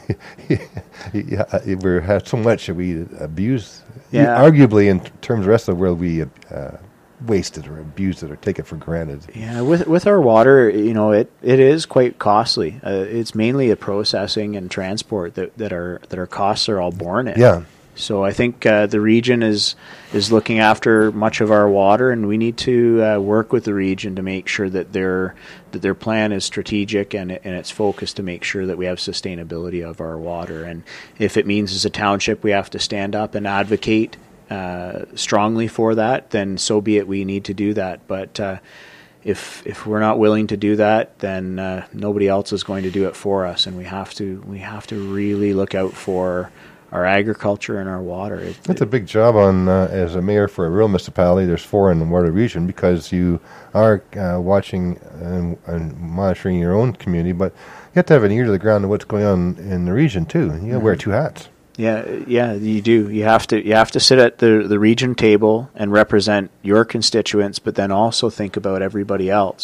yeah, we have so much that we abuse. Yeah. Arguably, in terms of the rest of the world, we uh, waste it or abuse it or take it for granted. Yeah, with with our water, you know, it, it is quite costly. Uh, it's mainly a processing and transport that, that our that our costs are all borne in. Yeah. So I think uh, the region is is looking after much of our water, and we need to uh, work with the region to make sure that their that their plan is strategic and and it's focused to make sure that we have sustainability of our water. And if it means as a township we have to stand up and advocate uh, strongly for that, then so be it. We need to do that. But uh, if if we're not willing to do that, then uh, nobody else is going to do it for us, and we have to we have to really look out for our agriculture and our water. It, That's a big job on uh, as a mayor for a rural municipality. There's four in the Waterloo region, because you are uh, watching and, and monitoring your own community, but you have to have an ear to the ground of what's going on in the region too. You got to Mm-hmm. wear two hats. Yeah, yeah, you do. You have to you have to sit at the the region table and represent your constituents, but then also think about everybody else.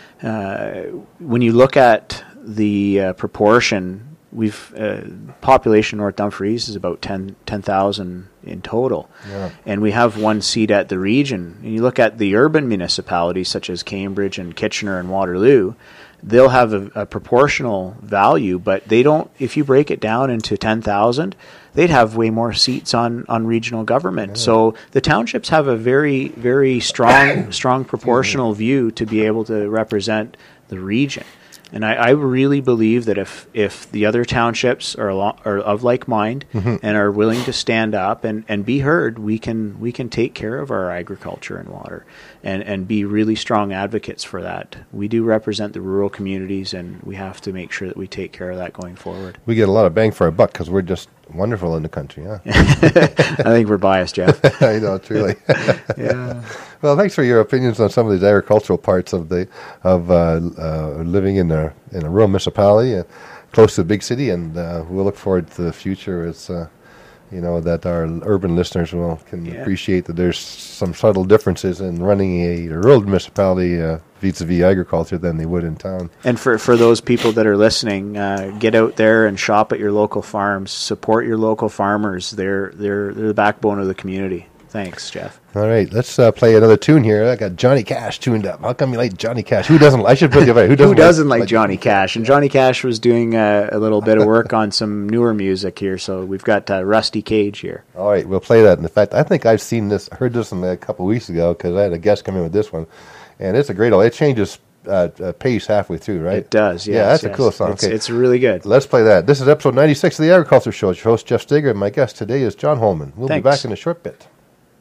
Uh, when you look at the uh, proportion, we've uh, population in North Dumfries is about ten thousand in total, Yeah. and we have one seat at the region. And you look at the urban municipalities such as Cambridge and Kitchener and Waterloo, they'll have a, a proportional value, but they don't. If you break it down into ten thousand, they'd have way more seats on, on regional government. So the townships have a very, very strong, strong proportional view to be able to represent the region. And I, I really believe that if, if the other townships are, alo- are of like mind Mm-hmm. and are willing to stand up and, and be heard, we can we can take care of our agriculture and water and, and be really strong advocates for that. We do represent the rural communities, and we have to make sure that we take care of that going forward. We get a lot of bang for our buck because we're just wonderful in the country, huh? I think we're biased, Jeff. I know, truly. Yeah. Well, thanks for your opinions on some of these agricultural parts of the of uh, uh, living in a in a rural municipality uh, close to a big city, and uh, we'll look forward to the future as uh, you know that our urban listeners will can Yeah. appreciate that there's some subtle differences in running a rural municipality uh, vis-a-vis agriculture than they would in town. And for, for those people that are listening, uh, get out there and shop at your local farms. Support your local farmers. They're they're they're the backbone of the community. Thanks, Jeff. All right, let's uh, play another tune here. I got Johnny Cash tuned up. How come you like Johnny Cash? Who doesn't? I should put you right. Who doesn't? Who doesn't like, like Johnny Cash? And Johnny Cash was doing uh, a little bit of work on some newer music here. So we've got uh, Rusty Cage here. All right, we'll play that. In fact, I think I've seen this, heard this a couple of weeks ago because I had a guest come in with this one, and it's a great. It changes uh, uh, pace halfway through, right? It does. Yes, yeah, that's yes. a cool song. It's, okay, it's really good. Let's play that. This is episode ninety-six of the Agriculture Show. It's your host Jeff Steger, and my guest today is John Holman. We'll Thanks. be back in a short bit.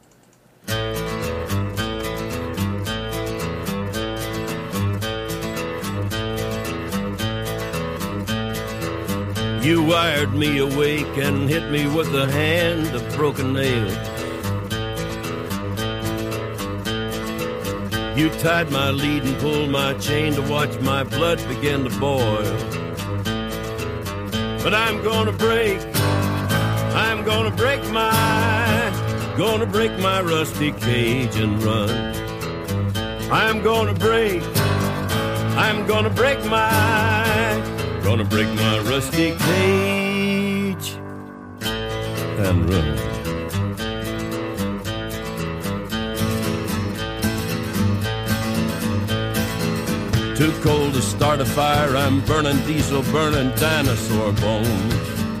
You wired me awake and hit me with a hand of broken nails. You tied my lead and pulled my chain to watch my blood begin to boil. But I'm gonna break, I'm gonna break my, gonna break my rusty cage and run. I'm gonna break, I'm gonna break my, gonna break my rusty cage and run. Too cold to start a fire, I'm burning diesel, burning dinosaur bones.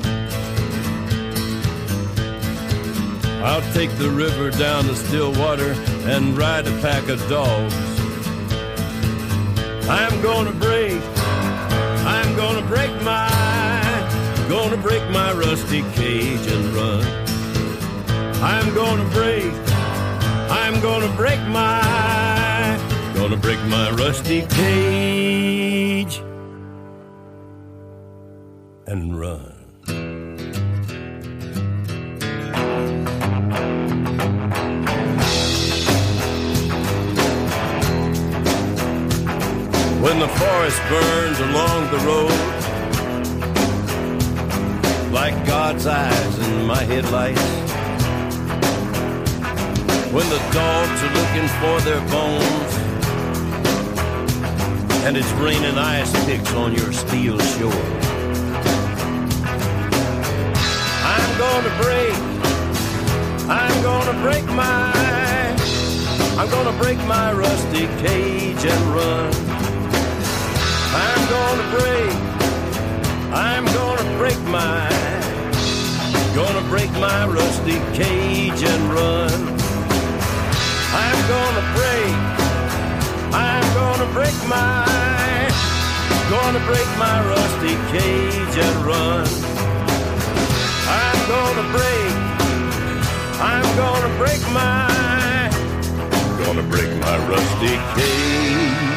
I'll take the river down to Stillwater and ride a pack of dogs. I'm gonna break, I'm gonna break my, gonna break my rusty cage and run. I'm gonna break, I'm gonna break my, gonna break my rusty cage and run. When the forest burns along the road, like God's eyes in my headlights, when the dogs are looking for their bones, and it's raining ice picks on your steel shore, I'm gonna break, I'm gonna break my, I'm gonna break my rusty cage and run. I'm gonna break, I'm gonna break my, gonna break my rusty cage and run. I'm gonna break, I'm gonna break my, gonna break my rusty cage and run. I'm gonna break, I'm gonna break my, gonna break my rusty cage.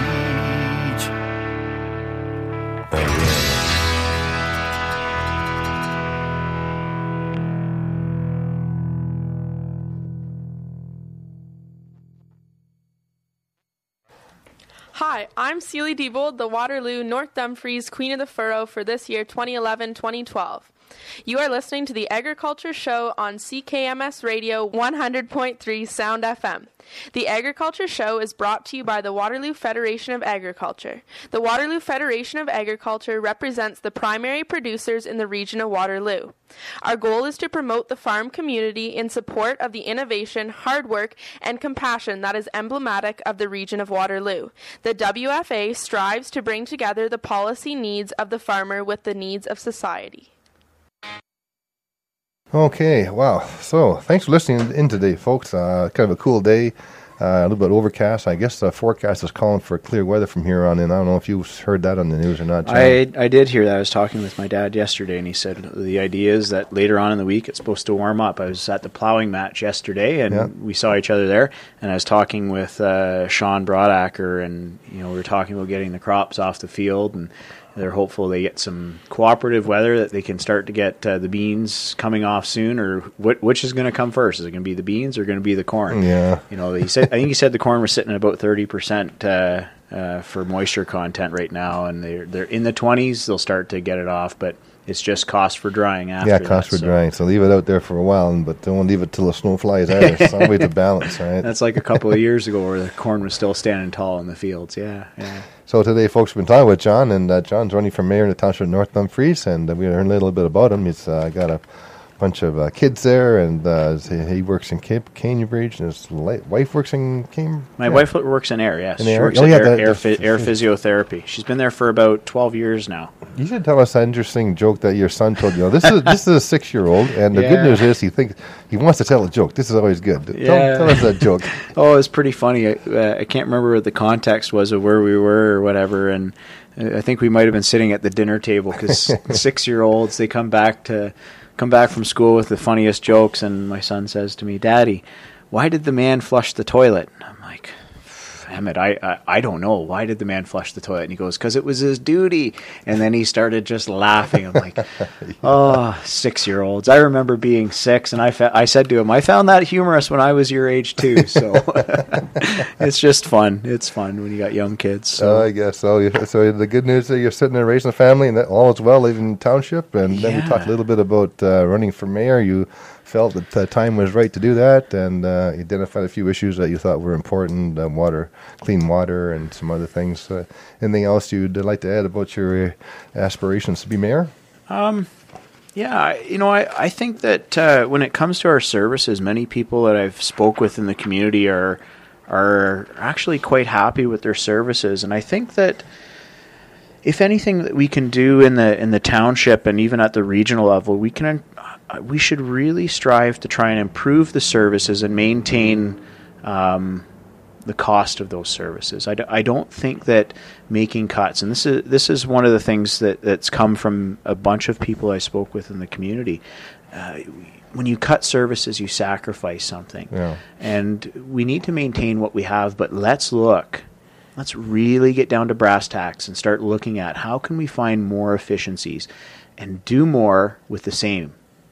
Hi, I'm Celie Diebold, the Waterloo North Dumfries Queen of the Furrow for this year twenty eleven twenty twelve. You are listening to the Agriculture Show on C K M S Radio one hundred point three Sound F M. The Agriculture Show is brought to you by the Waterloo Federation of Agriculture. The Waterloo Federation of Agriculture represents the primary producers in the region of Waterloo. Our goal is to promote the farm community in support of the innovation, hard work, and compassion that is emblematic of the region of Waterloo. The W F A strives to bring together the policy needs of the farmer with the needs of society. Okay, wow. So, thanks for listening in today, folks. Uh, kind of a cool day. Uh, a little bit overcast. I guess the forecast is calling for clear weather from here on in. I don't know if you heard that on the news or not, John. I I did hear that. I was talking with my dad yesterday, and he said the idea is that later on in the week it's supposed to warm up. I was at the plowing match yesterday, and Yeah. we saw each other there. And I was talking with uh, Sean Broadacker, and you know we were talking about getting the crops off the field, and they're hopeful they get some cooperative weather that they can start to get uh, the beans coming off soon. Or what, which is going to come first? Is it going to be the beans or going to be the corn? Yeah. You know, he said. I think he said the corn was sitting at about thirty percent uh, uh, for moisture content right now, and they're they're in the twenties. They'll start to get it off, but it's just cost for drying after. Yeah, cost that, for so drying. So leave it out there for a while, and- but don't leave it till the snow flies either. It's always a balance, right? That's like a couple of years ago where the corn was still standing tall in the fields. Yeah, yeah. So today, folks, we've been talking with John, and uh, John's running for mayor in the township of North Dumfries, and uh, we learned a little bit about him. He's uh, got a bunch of uh, kids there, and uh, he, he works in Cape Cambridge, and his li- wife works in Cambridge. My yeah. wife works in air, yes. In She air? works Oh, in yeah, air, that- air, that's- phy- air physiotherapy. She's been there for about twelve years now. You should tell us that interesting joke that your son told you. This is this is a six-year-old, and the Yeah. good news is he thinks he wants to tell a joke. This is always good. Tell, Yeah. tell us that joke. Oh, it was pretty funny. I, uh, I can't remember what the context was of where we were or whatever, and uh, I think we might have been sitting at the dinner table because six-year-olds, they come back to come back from school with the funniest jokes, and my son says to me, "Daddy, why did the man flush the toilet?" And I'm like, Emmett, I, I, I don't know. Why did the man flush the toilet? And he goes, because it was his duty. And then he started just laughing. I'm like, oh, six-year-olds. I remember being six, and I, fa- I said to him, I found that humorous when I was your age, too. So it's just fun. It's fun when you got young kids. So. Uh, I guess so. You- So the good news is you're sitting there raising a family, and that all is well, living in the township. And then we Yeah. talked a little bit about uh, running for mayor. You felt that the time was right to do that, and uh, you identified a few issues that you thought were important: uh, water, clean water, and some other things. Uh, anything else you'd like to add about your uh, aspirations to be mayor? Yeah, I- you know, I, I think that uh, when it comes to our services, many people that I've spoke with in the community are are actually quite happy with their services, and I think that if anything that we can do in the in the township and even at the regional level, we can uh, we should really strive to try and improve the services and maintain um, the cost of those services. I, d- I don't think that making cuts, and this is this is one of the things that, that's come from a bunch of people I spoke with in the community. Uh, when you cut services, you sacrifice something. Yeah. And we need to maintain what we have, but let's look. Let's really get down to brass tacks and start looking at how can we find more efficiencies and do more with the same.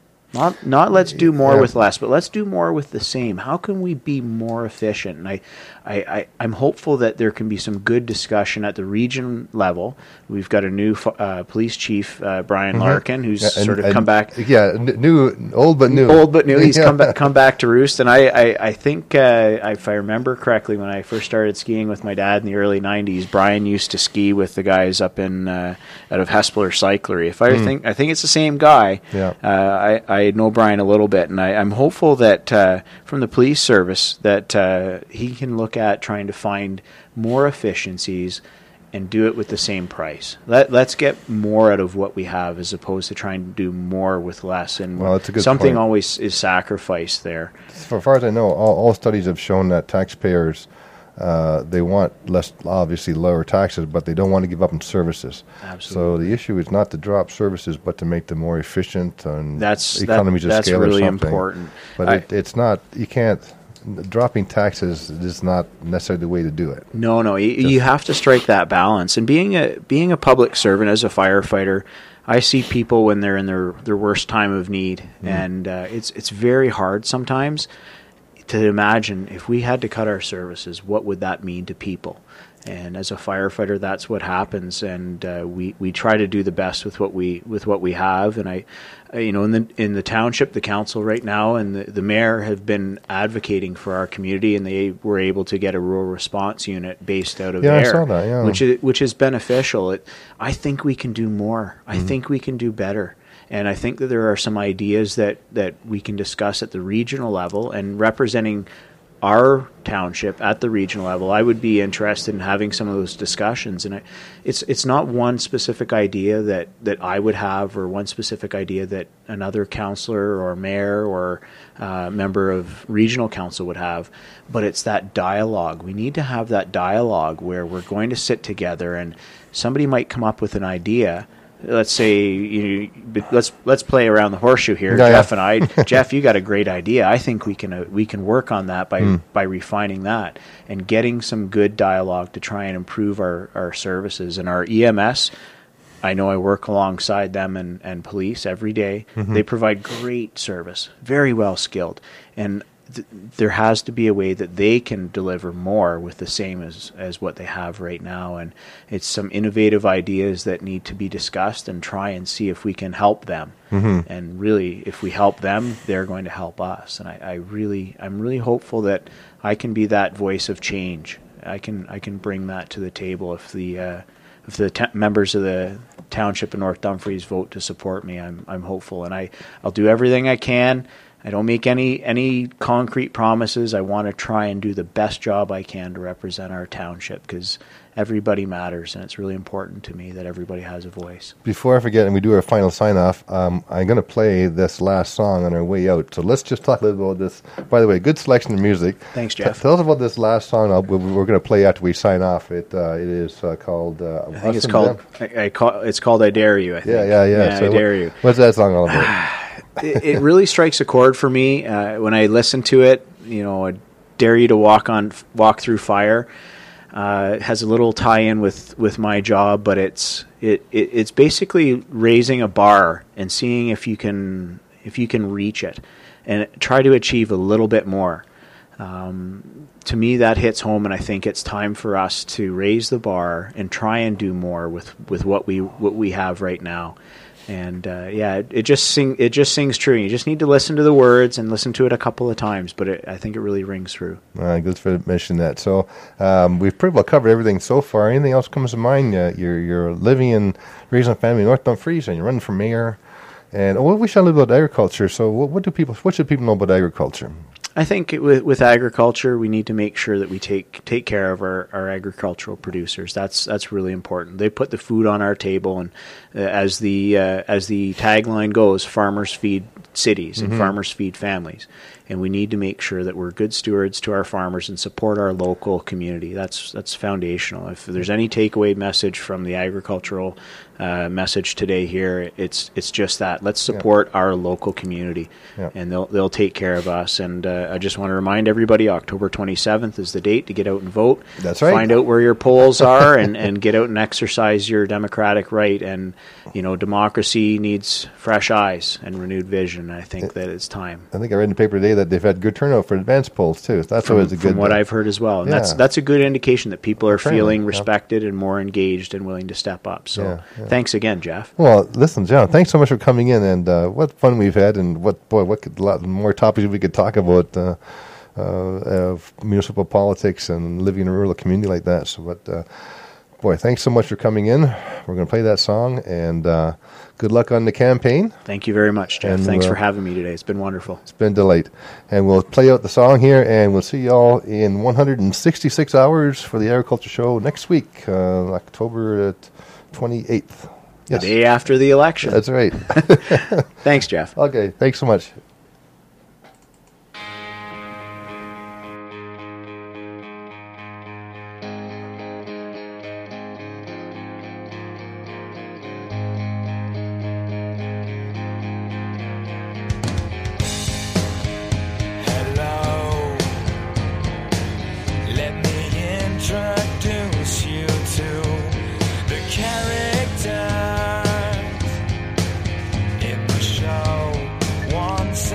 Not not let's do more Yeah. with less, but let's do more with the same. How can we be more efficient? And I, I, I, I'm hopeful that there can be some good discussion at the region level. We've got a new fo- uh, police chief, uh, Brian Larkin, who's Yeah, and- sort of and- come back. Yeah, n- new, old but new. Old but new. He's Yeah. come back, come back to roost, and I, I, I think uh, if I remember correctly, when I first started skiing with my dad in the early nineties, Brian used to ski with the guys up in uh, out of Hespler Cyclery. If I think, I think it's the same guy. Yeah. Uh, I, I know Brian a little bit, and I, I'm hopeful that uh, from the police service that uh, he can look at trying to find more efficiencies and do it with the same price. Let, let's get more out of what we have as opposed to trying to do more with less. And Well, that's a good something point. always is sacrificed there. So far as I know, all, all studies have shown that taxpayers, uh, they want less, obviously lower taxes, but they don't want to give up on services. Absolutely. So the issue is not to drop services, but to make them more efficient and That's that, economies of that's scale or really something. important. But I- it, it's not, you can't, dropping taxes is not necessarily the way to do it. No, no, you, you have to strike that balance. And being a being a public servant as a firefighter, I see people when they're in their, their worst time of need, and uh, it's it's very hard sometimes to imagine if we had to cut our services, what would that mean to people? And as a firefighter, that's what happens. And uh, we, we try to do the best with what we with what we have. And I, uh, you know, in the in the township, the council right now, and the, the mayor have been advocating for our community, and they were able to get a rural response unit based out of Yeah, I there, saw that, yeah. which is which is beneficial. It, I think we can do more. I Mm-hmm. think we can do better. And I think that there are some ideas that, that we can discuss at the regional level and representing our township at the regional level, I would be interested in having some of those discussions. And I, it's it's not one specific idea that, that I would have, or one specific idea that another councillor or mayor or uh, member of regional council would have, but it's that dialogue. We need to have that dialogue where we're going to sit together, and somebody might come up with an idea. Let's say, you know, let's let's play around the horseshoe here, yeah, Jeff yeah. and I. Jeff, you got a great idea. I think we can uh, we can work on that by Mm. by refining that and getting some good dialogue to try and improve our, our services and our E M S. I know I work alongside them and, and police every day. Mhm. They provide great service, very well skilled, and th- there has to be a way that they can deliver more with the same as, as what they have right now. And it's some innovative ideas that need to be discussed and try and see if we can help them. Mhm. And really, if we help them, they're going to help us. And I, I really, I'm really hopeful that I can be that voice of change. I can, I can bring that to the table if the, uh, if the t- members of the township of North Dumfries vote to support me. I'm, I'm hopeful, and I, I'll do everything I can. I don't make any any concrete promises. I want to try and do the best job I can to represent our township, because everybody matters, and it's really important to me that everybody has a voice. Before I forget, and we do our final sign-off, um, I'm going to play this last song on our way out. So let's just talk a little about this. By the way, good selection of music. Thanks, T- Jeff. tell us about this last song I'll, we're we're going to play after we sign off. It uh, It is uh, called... Uh, I think it's called. I, I call, it's called "I Dare You." I think. Yeah, yeah, yeah. yeah So I dare what- you. What's that song all about? it, it really strikes a chord for me uh, when I listen to it. You know, I dare you to walk on, walk through fire. Uh, it has a little tie-in with, with my job, but it's it, it it's basically raising a bar and seeing if you can if you can reach it, and try to achieve a little bit more. Um, to me, that hits home, and I think it's time for us to raise the bar and try and do more with, with what we what we have right now. And uh, yeah, it, it just sing it just sings true. You just need to listen to the words and listen to it a couple of times, but it, I think it really rings through. Uh, good for mentioning that. So um, we've pretty well covered everything so far. Anything else comes to mind? Uh, you're you're living in raising a family in North Dumfries, and you're running for mayor. And oh, we shall live about agriculture. So what, what do people? What should people know about agriculture? I think it, with, with agriculture, we need to make sure that we take take care of our, our agricultural producers. That's that's really important. They put the food on our table, and uh, as the uh, as the tagline goes, farmers feed cities and Mhm. farmers feed families. And we need to make sure that we're good stewards to our farmers and support our local community. That's that's foundational. If there's any takeaway message from the agricultural uh, message today here, it's it's just that. Let's support yeah. our local community, yeah. and they'll they'll take care of us. And uh, I just want to remind everybody, October twenty-seventh is the date to get out and vote. That's right. Find out where your polls are and, and get out and exercise your democratic right. And, you know, democracy needs fresh eyes and renewed vision. I think that it's time. I think I read in the paper today that they've had good turnout for advance polls too. That's from, always a good. From what uh, I've heard as well, and yeah. that's that's a good indication that people are Friendly, feeling yeah. respected and more engaged and willing to step up. So, Yeah, yeah. thanks again, Jeff. Well, listen, John, thanks so much for coming in, and uh, what fun we've had, and what boy, what could, lot more topics we could talk about. Uh, uh, of municipal politics and living in a rural community like that. So, but uh, boy, thanks so much for coming in. We're going to play that song, and uh, good luck on the campaign. Thank you very much, Jeff. And, Thanks uh, for having me today. It's been wonderful. It's been a delight. And we'll play out the song here, and we'll see you all in one hundred sixty-six hours for the Agriculture Show next week, uh, October twenty-eighth. Yes. The day after the election. That's right. Thanks, Jeff. Okay, thanks so much. Hello, let me introduce you to the characters in the show. Once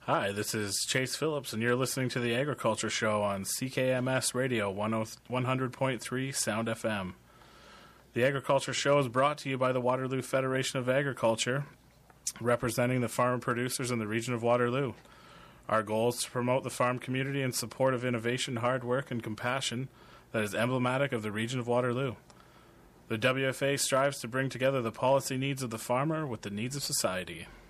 Hi, this is Chase Phillips, and you're listening to the Agriculture Show on C K M S Radio one hundred point three Sound F M. The Agriculture Show is brought to you by the Waterloo Federation of Agriculture, representing the farm producers in the region of Waterloo. Our goal is to promote the farm community in support of innovation, hard work, and compassion that is emblematic of the region of Waterloo. The W F A strives to bring together the policy needs of the farmer with the needs of society.